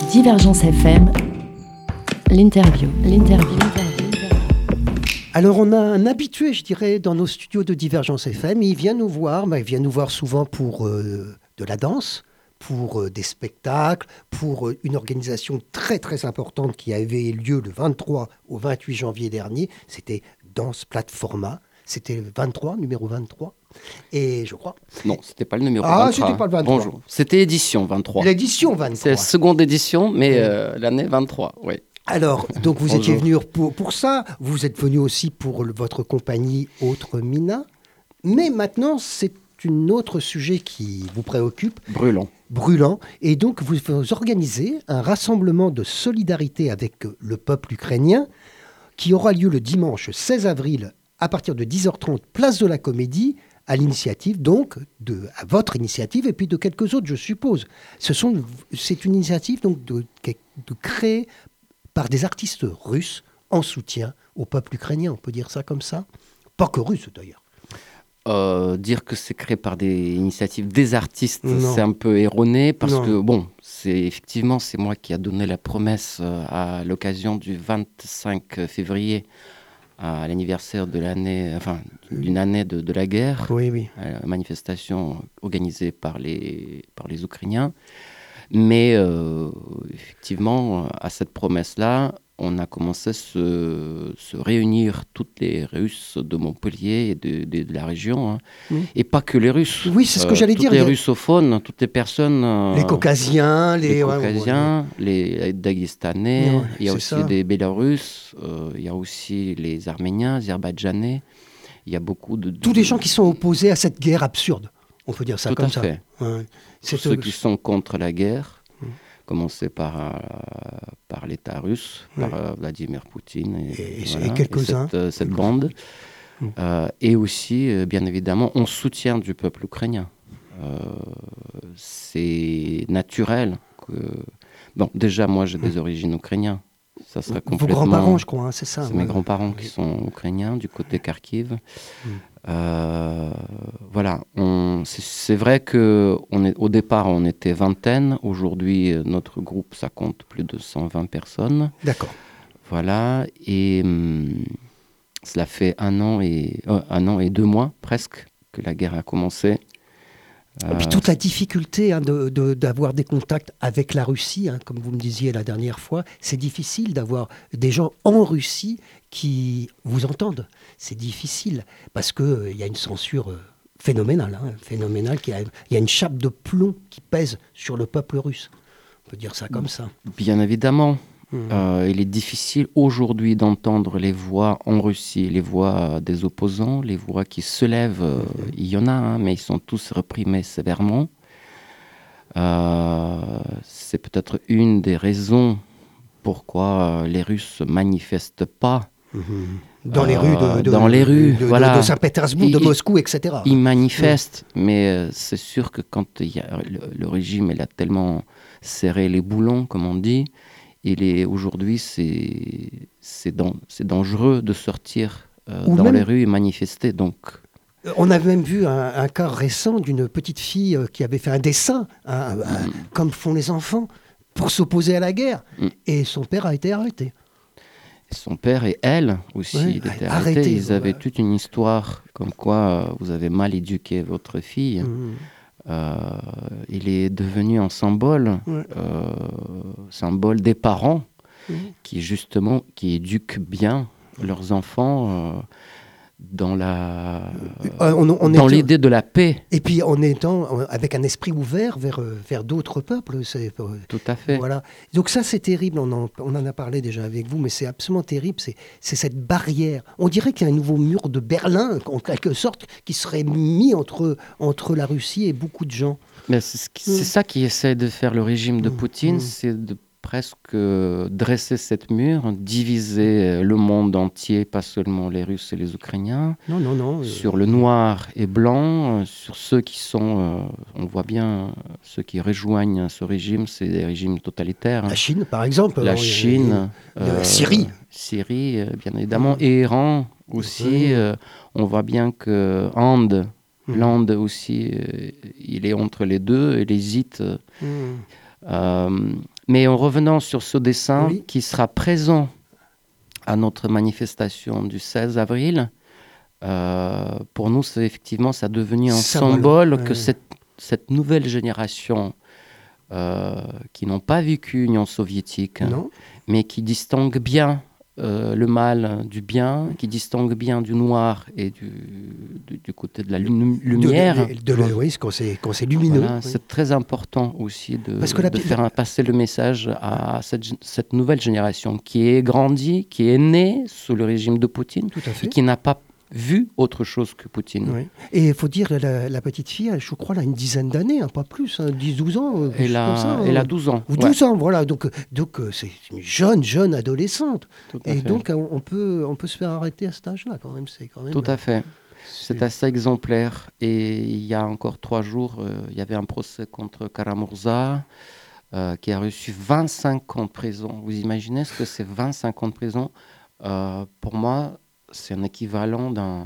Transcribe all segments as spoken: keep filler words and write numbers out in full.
Divergence F M, l'interview, l'interview. Alors on a un habitué, je dirais, dans nos studios de Divergence F M. Il vient nous voir, bah, il vient nous voir souvent pour euh, de la danse, pour euh, des spectacles, pour euh, une organisation très très importante qui avait lieu le vingt-trois au vingt-huit janvier dernier. C'était Danse Platforma. C'était le vingt-trois, numéro vingt-trois. Et je crois... Non, c'était pas le numéro ah, vingt-trois. Ah, c'était pas le vingt-trois. Bonjour. C'était édition vingt-trois. L'édition vingt-trois. C'est la seconde édition, mais euh, l'année vingt-trois, oui. Alors, donc vous Bonjour. étiez venu pour, pour ça, vous êtes venu aussi pour le- votre compagnie Autre Mina, mais maintenant c'est un autre sujet qui vous préoccupe, Brûlant. brûlant, et donc vous, vous organisez un rassemblement de solidarité avec le peuple ukrainien qui aura lieu le dimanche seize avril à partir de dix heures trente, place de la Comédie, à l'initiative donc, de, à votre initiative et puis de quelques autres, je suppose. Ce sont, c'est une initiative donc de, de créer par des artistes russes en soutien au peuple ukrainien, on peut dire ça comme ça. Pas que russe d'ailleurs. Euh, dire que c'est créé par des initiatives des artistes, Non. c'est un peu erroné parce Non. que, bon, c'est effectivement, c'est moi qui a donné la promesse euh, à l'occasion du vingt-cinq février, à l'anniversaire de l'année, enfin, d'une année de, de la guerre, Oui, oui. à la manifestation organisée par les, par les Ukrainiens. Mais euh, effectivement, à cette promesse-là, on a commencé à se, se réunir toutes les Russes de Montpellier et de, de, de la région. Hein. Oui. Et pas que les Russes. Oui, c'est ce que j'allais toutes dire, Les les- russophones, toutes les personnes... euh, Les Caucasiens, les... les ouais, Caucasiens, les Daguestanais, Ouais, il y a c'est aussi ça. des Bélarusses, euh, il y a aussi les Arméniens, Azerbaïdjanais. Il y a beaucoup de... Tous les gens qui sont opposés à cette guerre absurde, on peut dire ça Tout comme à ça. fait. Ouais. Tous C'est ceux euh, qui sont contre la guerre, Mm. commencé par, euh, par l'État russe, Oui. par euh, Vladimir Poutine et, Et- et voilà, quelques-uns. cette, euh, cette bande. Mm. Euh, et aussi, euh, bien évidemment, en soutien du peuple ukrainien. Euh, c'est naturel que... Bon, déjà, moi, j'ai des origines ukrainiennes. Ça serait vos complètement... grands-parents, je crois, hein, c'est ça. C'est ouais. mes grands-parents qui Oui. sont ukrainiens, du côté Kharkiv. Mm. Euh, voilà, on, c'est, c'est vrai qu'au départ, on était vingtaine. Aujourd'hui, euh, notre groupe, ça compte plus de cent vingt personnes. D'accord. Voilà, et hum, cela fait un an, et, euh, un an et deux mois presque que la guerre a commencé. Et puis Euh, toute la difficulté hein, de, de- d'avoir des contacts avec la Russie, hein, comme vous me disiez la dernière fois, c'est difficile d'avoir des gens en Russie qui vous entendent. C'est difficile parce qu'il y a une censure euh, phénoménale, hein, phénoménale. Qui a- Il y a une chape de plomb qui pèse sur le peuple russe. On peut dire ça comme ça. Bien évidemment. Mhm. Euh, il est difficile aujourd'hui d'entendre les voix en Russie, les voix euh, des opposants, les voix qui se lèvent. euh, Mhm. Il y en a, hein, mais ils sont tous reprimés sévèrement. Euh, c'est peut-être une des raisons pourquoi euh, les Russes ne manifestent pas. Mhm. Dans les Euh, rues de, de- dans les de- rues, de, de- voilà. de Saint-Pétersbourg, de Et- Moscou, et cetera. Ils manifestent, mais euh, c'est sûr que quand il y a, le, le régime il a tellement serré les boulons, comme on dit, il est aujourd'hui c'est c'est dan- c'est dangereux de sortir euh, Ou dans même- les rues et manifester. Donc On a même vu un, un cas récent d'une petite fille euh, qui avait fait un dessin, hein, un- Mm. comme font les enfants, pour s'opposer à la guerre. Mm. Et son père a été arrêté. son père et elle aussi Ouais, ils étaient arrêtés, arrêtés. Ils voilà. avaient toute une histoire comme quoi euh, vous avez mal éduqué votre fille. Mm. Euh, il est devenu un symbole, Ouais. euh, symbole des parents Mm. qui justement qui éduquent bien leurs enfants euh, dans la Euh, on- on dans est- l'idée de la paix. Et puis en étant euh, avec un esprit ouvert vers, euh, vers d'autres peuples. C'est, euh, Tout à fait. Voilà. Donc ça, c'est terrible. On en, on en a parlé déjà avec vous, mais c'est absolument terrible. C'est, c'est cette barrière. On dirait qu'il y a un nouveau mur de Berlin, en quelque sorte, qui serait mis entre, entre la Russie et beaucoup de gens. Mais c'est, ce qui- Mm. c'est ça qui essaie de faire le régime de Mm, Poutine, mm. c'est de presque dresser cette mur, diviser le monde entier, pas seulement les Russes et les Ukrainiens, Non, non, non. euh, sur le noir et blanc, euh, sur ceux qui sont, euh, on voit bien, euh, ceux qui rejoignent ce régime, c'est des régimes totalitaires. hein. La Chine, par exemple. La Alors, il y a- Chine, il y a la Syrie. Syrie, euh, bien évidemment, Mm. et Iran aussi. Oui. euh, on voit bien que Inde, Mm. l'Inde aussi, euh, il est entre les deux, il hésite. euh, Mm. Euh, Mais en revenant sur ce dessin Oui. qui sera présent à notre manifestation du seize avril, euh, pour nous, c'est effectivement, ça a devenu un Symbole, symbole ouais. que cette, cette nouvelle génération euh, qui n'ont pas vécu l'Union soviétique, Non. mais qui distingue bien euh, le mal du bien, qui distingue bien du noir et du, du, du côté de la lum- lumière. De, de, de, de, oui, quand c'est, quand c'est lumineux. Voilà, Oui. c'est très important aussi de, Parce que la, de faire la... passer le message à cette, cette nouvelle génération qui est grandie, qui est née sous le régime de Poutine Tout à fait. et qui n'a pas vu autre chose que Poutine. Oui. Et il faut dire, la, la petite fille, elle, je crois, elle a une dizaine d'années, hein, pas plus, hein, dix douze ans. Euh, elle, a, comme ça, elle hein. a douze ans. Ou douze ouais. ans, voilà. Donc, donc c'est une jeune, jeune adolescente. Et fait. donc, on peut, on peut se faire arrêter à cet âge-là, quand même. C'est quand même Tout à fait. C'est, c'est assez exemplaire. Et il y a encore trois jours, euh, il y avait un procès contre Karamurza, euh, qui a reçu vingt-cinq ans de prison. Vous imaginez ce que c'est vingt-cinq ans de prison? euh, Pour moi, c'est un équivalent d'un,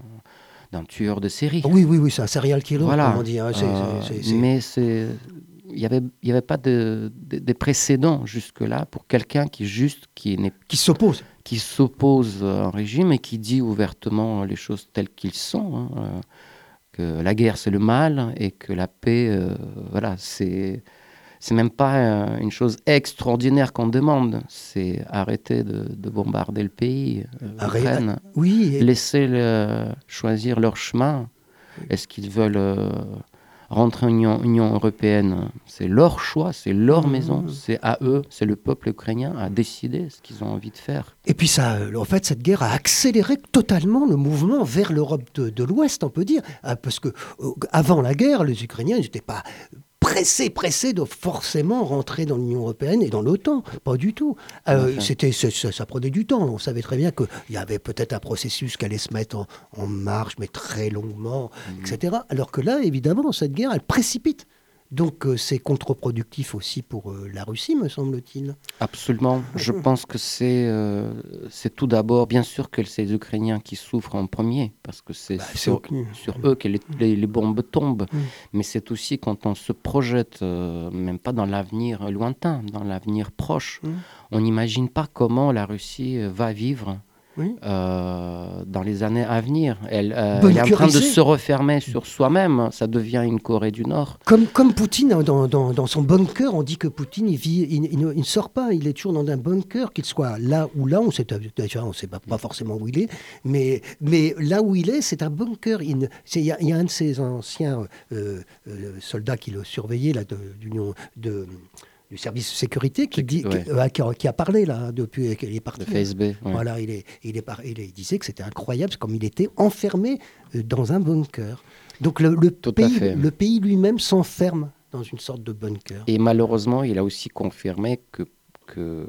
d'un tueur de série. Oui, oui, oui, c'est un serial killer, voilà. comme on dit. Hein. C'est, euh, c'est, c'est, c'est... Mais c'est... il n'y avait, il y avait pas de, de, de précédent jusque-là pour quelqu'un qui, juste, qui, n'est, qui s'oppose. Qui s'oppose à un régime et qui dit ouvertement les choses telles qu'ils sont. Hein, euh, que la guerre, c'est le mal et que la paix, euh, voilà, c'est... C'est même pas euh, une chose extraordinaire qu'on demande, c'est arrêter de, de bombarder le pays, euh, l'Ukraine, oui, et... laisser le, choisir leur chemin. Est-ce qu'ils veulent euh, rentrer en Union, Union européenne? C'est leur choix, c'est leur mmh. maison, c'est à eux, c'est le peuple ukrainien à décider ce qu'ils ont envie de faire. Et puis ça, en fait, cette guerre a accéléré totalement le mouvement vers l'Europe de, de l'Ouest, on peut dire, parce que euh, avant la guerre, les Ukrainiens n'étaient pas pressés, pressés de forcément rentrer dans l'Union européenne et dans l'OTAN. Pas du tout. Euh, c'était, ça, ça prenait du temps. On savait très bien qu'il y avait peut-être un processus qui allait se mettre en, en marche, mais très longuement, mmh. et cetera. Alors que là, évidemment, cette guerre, elle précipite. Donc euh, c'est contre-productif aussi pour euh, la Russie, me semble-t-il. Absolument. Je pense que c'est, euh, c'est tout d'abord, bien sûr que c'est les Ukrainiens qui souffrent en premier, parce que c'est, bah, sur, c'est sur eux que les, les, les bombes tombent. Mmh. Mais c'est aussi quand on se projette, euh, même pas dans l'avenir lointain, dans l'avenir proche, mmh. on n'imagine pas comment la Russie va vivre. Oui. Euh, dans les années à venir. Elle, euh, elle est en train de se refermer sur soi-même. Ça devient une Corée du Nord. Comme, comme Poutine, dans, dans, dans son bunker, on dit que Poutine, il, vit, il, il, ne, il ne sort pas. Il est toujours dans un bunker, qu'il soit là ou là. On sait, déjà, on ne sait pas, pas forcément où il est. Mais, mais là où il est, c'est un bunker. Il ne, c'est, y, a, il y a un de ses anciens euh, euh, soldats qui le surveillait, là, de, d'union... De, du service de sécurité qui, dit, ouais. qui, euh, qui a parlé là depuis qu'il est parti. Le F S B. Ouais. Voilà, il, est, il, est par, il, est, il disait que c'était incroyable comme il était enfermé dans un bunker. Donc le, le, pays, le pays lui-même s'enferme dans une sorte de bunker. Et malheureusement, il a aussi confirmé que que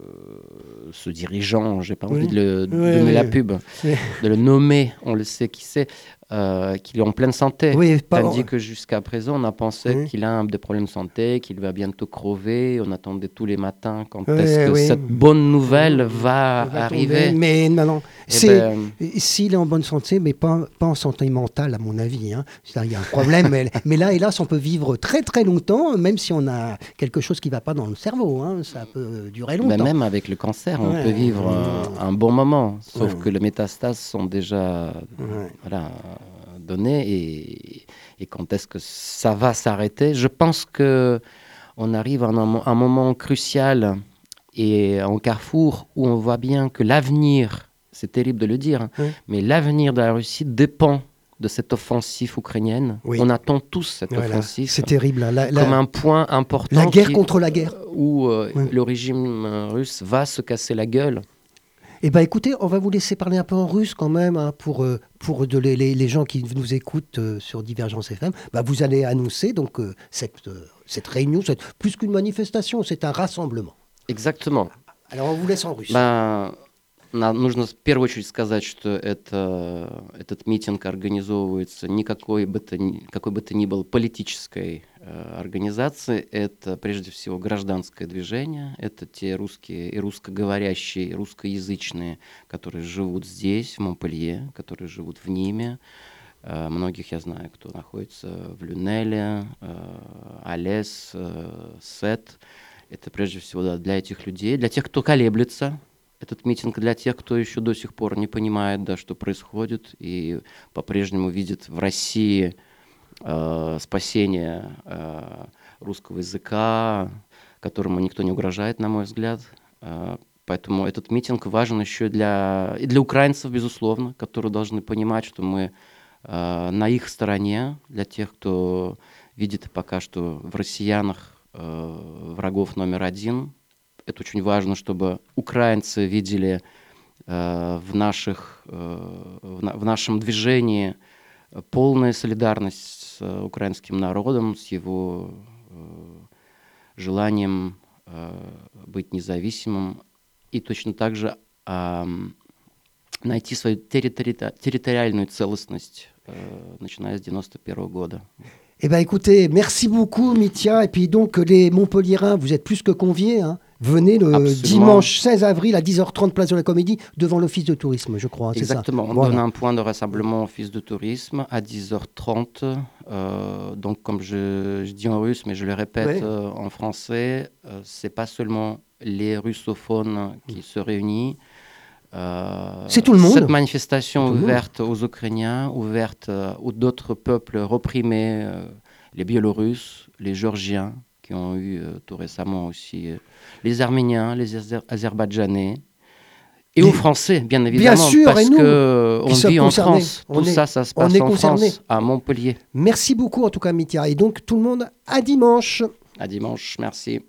ce dirigeant, j'ai pas envie oui. de le de oui, donner oui. la pub, oui. de le nommer, on le sait qui c'est, euh, qu'il est en pleine santé. Oui, pas... On dit que jusqu'à présent, on a pensé oui. qu'il a un, des problèmes de santé, qu'il va bientôt crever. On attendait tous les matins quand oui, est-ce que oui. cette bonne nouvelle va, va arriver. Tomber. Mais non, non. C'est, ben... S'il est en bonne santé, mais pas, pas en santé mentale, à mon avis. Hein. Il y a un problème. mais, mais là, hélas, on peut vivre très très longtemps, même si on a quelque chose qui ne va pas dans le cerveau. Hein. Ça peut durer longtemps. Ben même avec le cancer, on ouais. peut vivre ouais. un, un bon moment. Sauf ouais. que les métastases sont déjà ouais. voilà, données. Et, et quand est-ce que ça va s'arrêter? Je pense qu'on arrive à un, un moment crucial et en carrefour où on voit bien que l'avenir, c'est terrible de le dire, oui. mais l'avenir de la Russie dépend de cette offensive ukrainienne. Oui. On attend tous cette voilà. offensive. C'est terrible. La, la, comme un point important. La guerre qui, contre la guerre. Où euh, oui. le régime russe va se casser la gueule. Eh bien, écoutez, on va vous laisser parler un peu en russe quand même, hein, pour, euh, pour de les, les, les gens qui nous écoutent euh, sur Divergence F M. Bah, vous allez annoncer donc, euh, cette, euh, cette réunion, cette, plus qu'une manifestation, c'est un rassemblement. Exactement. Alors, on vous laisse en russe. Bah... Нужно в первую очередь сказать, что это, этот митинг организовывается не какой бы то ни, какой бы то ни был политической э, организацией. Это прежде всего гражданское движение. Это те русские и русскоговорящие, и русскоязычные, которые живут здесь, в Монпелье, которые живут в Ниме. Э, многих я знаю, кто находится в Люнеле, э, Алес, э, Сет. Это прежде всего да, для этих людей, для тех, кто колеблется. Этот митинг для тех, кто еще до сих пор не понимает, да, что происходит, и по-прежнему видит в России э, спасение э, русского языка, которому никто не угрожает, на мой взгляд. Э, поэтому этот митинг важен еще для, и для украинцев, безусловно, которые должны понимать, что мы э, на их стороне, для тех, кто видит пока что в россиянах э, врагов номер один. Это очень важно, чтобы украинцы видели э, в, наших, э, в, на, в нашем движении полную солидарность с украинским народом, с его э, желанием э, быть независимым и точно так же э, найти свою территори- территориальную целостность, э, начиная с девяносто первого года. Eh bien, écoutez, merci beaucoup, Mitya. Et puis donc, les Montpelliérains, vous êtes plus que conviés. Hein. Venez le Absolument. dimanche seize avril à dix heures trente, place de la Comédie, devant l'Office de tourisme, je crois. Exactement. C'est ça. On Voilà. donne un point de rassemblement au Office de tourisme à dix heures trente. Euh, donc, comme je, je dis en russe, mais je le répète Ouais. euh, en français, euh, c'est pas seulement les russophones qui se réunissent. Euh, C'est tout le monde. Cette manifestation Tout le ouverte aux Ukrainiens, ouverte euh, aux d'autres peuples reprimés, euh, les Biélorusses, les Géorgiens, qui ont eu euh, tout récemment aussi euh, les Arméniens, les Azer- Azerbaïdjanais, et Les- aux Français, bien évidemment, Bien sûr, parce et nous, qu'on qui sommes vit en concernés. France. On Tout est- ça, ça se on passe est en concernés. France, à Montpellier. Merci beaucoup, en tout cas, Mitya. Et donc, tout le monde, à dimanche. À dimanche, merci.